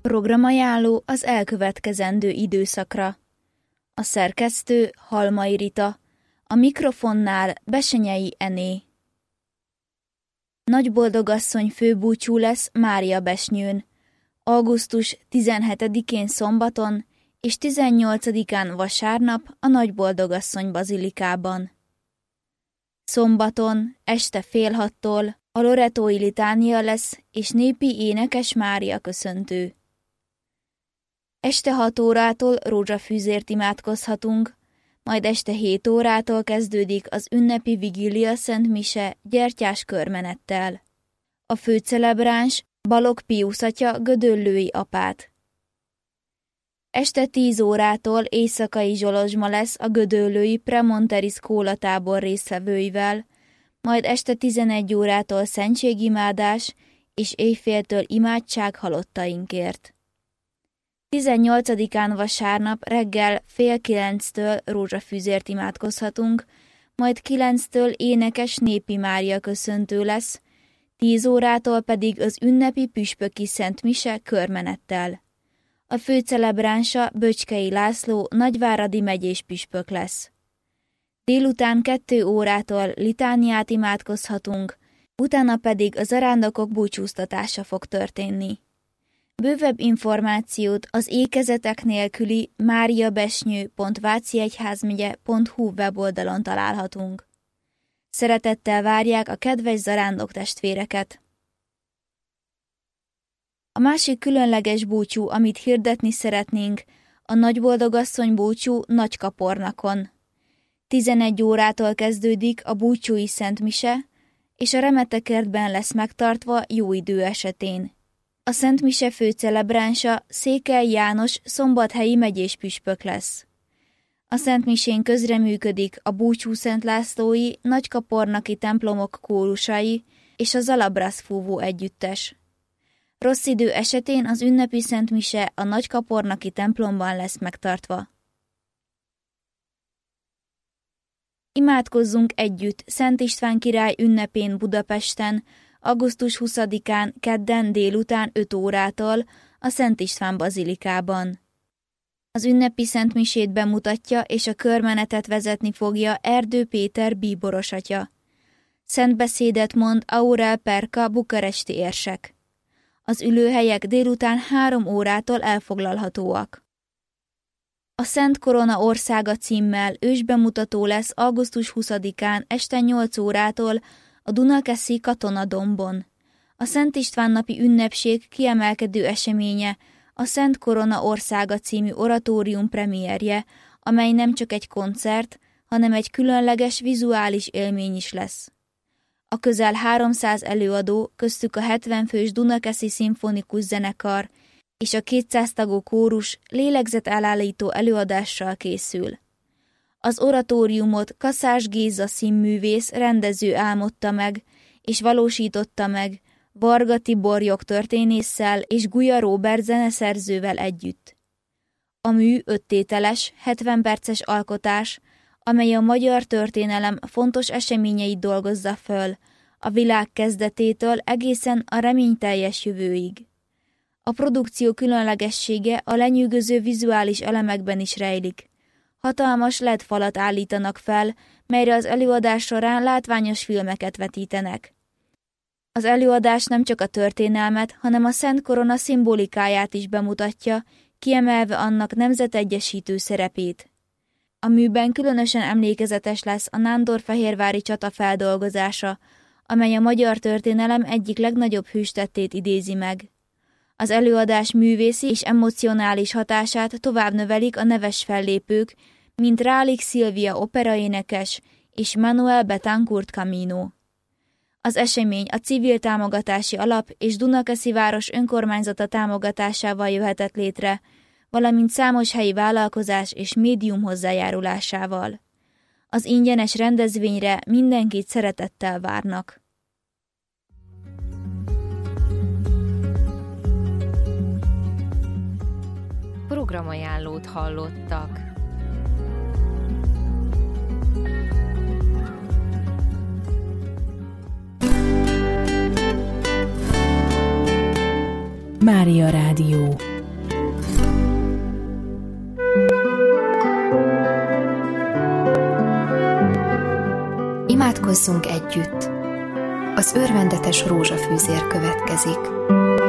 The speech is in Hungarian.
Programajánló az elkövetkezendő időszakra. A szerkesztő Halmai Rita, a mikrofonnál Besenyei Ené. Nagyboldogasszony főbúcsú lesz Máriabesnyőn, augusztus 17-én szombaton és 18-án vasárnap a Nagyboldogasszony bazilikában. Szombaton este 5:30-tól a loretói litánia lesz és népi énekes Mária köszöntő. Este 6 órától rózsafűzért imádkozhatunk, majd este 7 órától kezdődik az ünnepi vigília Szent Mise gyertyás körmenettel. A főcelebráns Balogh Piusz atya gödöllői apát. Este 10 órától éjszakai zsolozsma lesz a gödöllői Premonteri skólatábor résztvevőivel, majd este 11 órától szentségimádás és éjféltől imádság halottainkért. 18-án vasárnap reggel 8:30-től rózsafűzért imádkozhatunk, majd 9-től énekes népi Mária köszöntő lesz, 10 órától pedig az ünnepi püspöki Szent Mise körmenettel. A főcelebránsa Böcskei László nagyváradi megyés püspök lesz. Délután 2 órától litániát imádkozhatunk, utána pedig a zarándokok búcsúztatása fog történni. Bővebb információt az ékezetek nélküli mariabesnyő.váciegyházmegye.hu weboldalon találhatunk. Szeretettel várják a kedves zarándok testvéreket! A másik különleges búcsú, amit hirdetni szeretnénk, a Nagyboldogasszony búcsú Nagykapornakon. 11 órától kezdődik a búcsúi Szent Mise, és a Remetekertben lesz megtartva jó idő esetén. A Szent Mise főcelebránsa Székely János szombathelyi megyés püspök lesz. A Szent Misén közreműködik a Búcsú Szent Lászlói nagykapornaki templomok kórusai és a Zalabrasz fúvó együttes. Rossz idő esetén az ünnepi Szent Mise a nagykapornaki templomban lesz megtartva. Imádkozzunk együtt Szent István király ünnepén Budapesten, augusztus 20-án kedden délután 5 órától a Szent István bazilikában. Az ünnepi Szent Misét bemutatja és a körmenetet vezetni fogja Erdő Péter bíboros atya. Szent beszédet mond Aurel Perka bukaresti érsek. Az ülőhelyek délután 3 órától elfoglalhatóak. A Szent Korona országa címmel ősbemutató lesz augusztus 20-án este 8 órától a Dunakeszi Katonadombon. A Szent István napi ünnepség kiemelkedő eseménye a Szent Korona országa című oratórium premierje, amely nem csak egy koncert, hanem egy különleges vizuális élmény is lesz. A közel 300 előadó, köztük a 70 fős Dunakeszi szimfonikus zenekar és a 200 tagú kórus lélegzetelállító előadással készül. Az oratóriumot Kaszás Géza színművész rendező álmodta meg, és valósította meg Varga Tibor jogtörténésszel és Guya Róbert zeneszerzővel együtt. A mű 5 tételes, 70 perces alkotás, amely a magyar történelem fontos eseményeit dolgozza föl, a világ kezdetétől egészen a reményteljes jövőig. A produkció különlegessége a lenyűgöző vizuális elemekben is rejlik. Hatalmas LED falat állítanak fel, melyre az előadás során látványos filmeket vetítenek. Az előadás nem csak a történelmet, hanem a Szent Korona szimbolikáját is bemutatja, kiemelve annak nemzetegyesítő szerepét. A műben különösen emlékezetes lesz a nándorfehérvári csata feldolgozása, amely a magyar történelem egyik legnagyobb hőstettét idézi meg. Az előadás művészi és emocionális hatását tovább növelik a neves fellépők, mint Rálik Szilvia operaénekes és Manuel Betancourt Camino. Az esemény a Civil Támogatási Alap és Dunakeszi város önkormányzata támogatásával jöhetett létre, valamint számos helyi vállalkozás és médium hozzájárulásával. Az ingyenes rendezvényre mindenkit szeretettel várnak. Programajánlót hallottak. Mária Rádió. Áldózzunk együtt! Az örvendetes rózsafűzér következik.